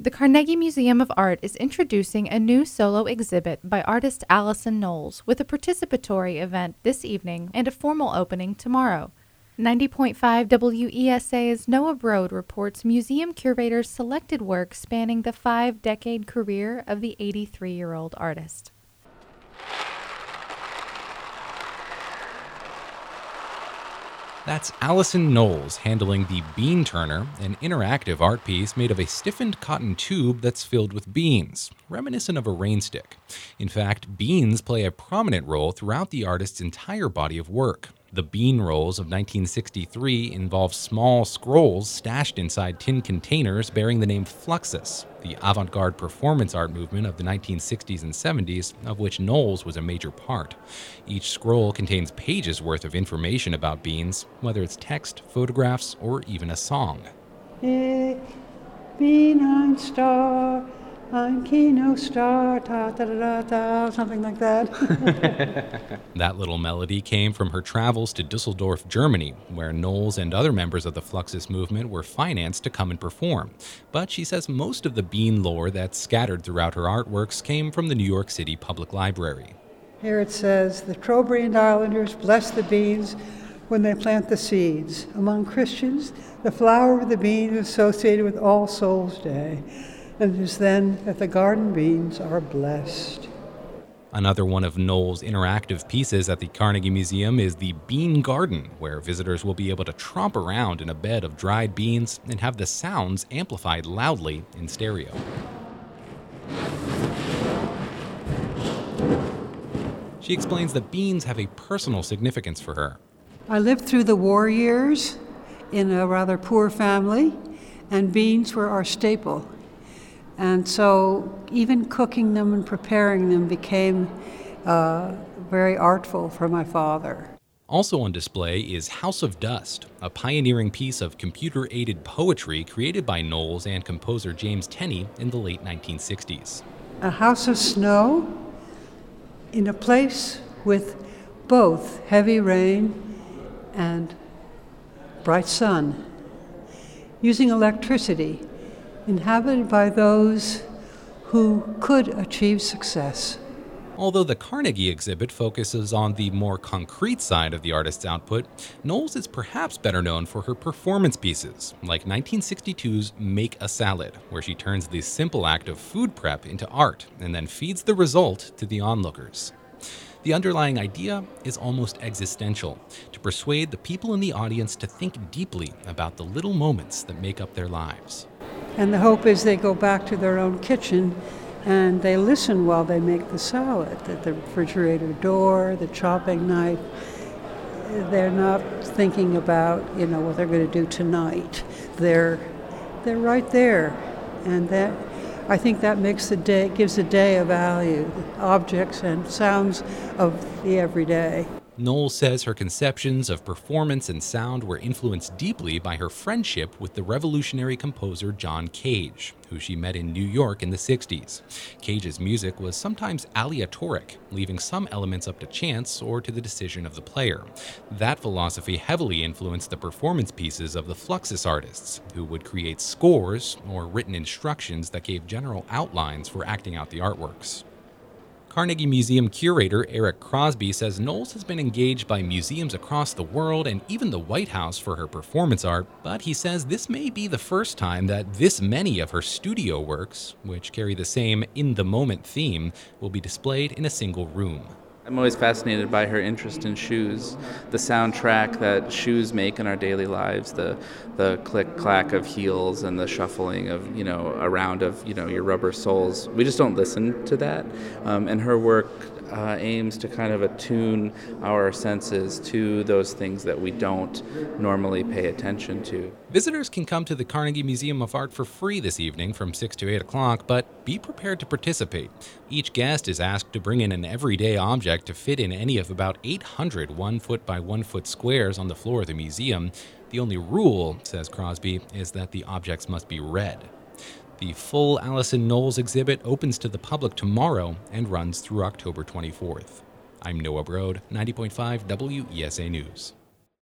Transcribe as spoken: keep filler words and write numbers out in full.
The Carnegie Museum of Art is introducing a new solo exhibit by artist Allison Knowles with a participatory event this evening and a formal opening tomorrow. ninety point five W E S A's Noah Broad reports museum curators selected work spanning the five-decade career of the eighty-three-year-old artist. That's Allison Knowles handling the Bean Turner, an interactive art piece made of a stiffened cotton tube that's filled with beans, reminiscent of a rain stick. In fact, beans play a prominent role throughout the artist's entire body of work. The bean rolls of nineteen sixty-three involve small scrolls stashed inside tin containers bearing the name Fluxus, the avant-garde performance art movement of the nineteen sixties and seventies, of which Knowles was a major part. Each scroll contains pages worth of information about beans, whether it's text, photographs, or even a song. Ich bin ein Star, ein Kinostar, ta ta ta ta, something like that. That little melody came from her travels to Dusseldorf, Germany, where Knowles and other members of the Fluxus movement were financed to come and perform. But she says most of the bean lore that's scattered throughout her artworks came from the New York City Public Library. Here it says, the Trobriand Islanders bless the beans when they plant the seeds. Among Christians, the flower of the bean is associated with All Souls' Day, and it is then that the garden beans are blessed. Another one of Knowles' interactive pieces at the Carnegie Museum is the Bean Garden, where visitors will be able to tromp around in a bed of dried beans and have the sounds amplified loudly in stereo. She explains that beans have a personal significance for her. I lived through the war years in a rather poor family, and beans were our staple. And so even cooking them and preparing them became uh, very artful for my father. Also on display is House of Dust, a pioneering piece of computer-aided poetry created by Knowles and composer James Tenney in the late nineteen sixties. A house of snow in a place with both heavy rain and bright sun, using electricity, inhabited by those who could achieve success. Although the Carnegie exhibit focuses on the more concrete side of the artist's output, Knowles is perhaps better known for her performance pieces, like nineteen sixty-two's Make a Salad, where she turns the simple act of food prep into art and then feeds the result to the onlookers. The underlying idea is almost existential, to persuade the people in the audience to think deeply about the little moments that make up their lives. And the hope is they go back to their own kitchen and they listen while they make the salad, at the refrigerator door, the chopping knife. They're not thinking about, you know, what they're going to do tonight. They're they're right there. And that, I think that makes the day, gives the day a value, objects and sounds of the everyday. Knowles says her conceptions of performance and sound were influenced deeply by her friendship with the revolutionary composer John Cage, who she met in New York in the sixties. Cage's music was sometimes aleatoric, leaving some elements up to chance or to the decision of the player. That philosophy heavily influenced the performance pieces of the Fluxus artists, who would create scores or written instructions that gave general outlines for acting out the artworks. Carnegie Museum curator Eric Crosby says Knowles has been engaged by museums across the world and even the White House for her performance art, but he says this may be the first time that this many of her studio works, which carry the same in-the-moment theme, will be displayed in a single room. I'm always fascinated by her interest in shoes, the soundtrack that shoes make in our daily lives, the the click-clack of heels and the shuffling of, you know, a round of, you know, your rubber soles. We just don't listen to that. Um, and her work uh, aims to kind of attune our senses to those things that we don't normally pay attention to. Visitors can come to the Carnegie Museum of Art for free this evening from six to eight o'clock, but be prepared to participate. Each guest is asked to bring in an everyday object to fit in any of about eight hundred one-foot by one-foot squares on the floor of the museum. The only rule, says Crosby, is that the objects must be red. The full Allison Knowles exhibit opens to the public tomorrow and runs through October twenty-fourth. I'm Noah Broad, ninety point five W E S A News.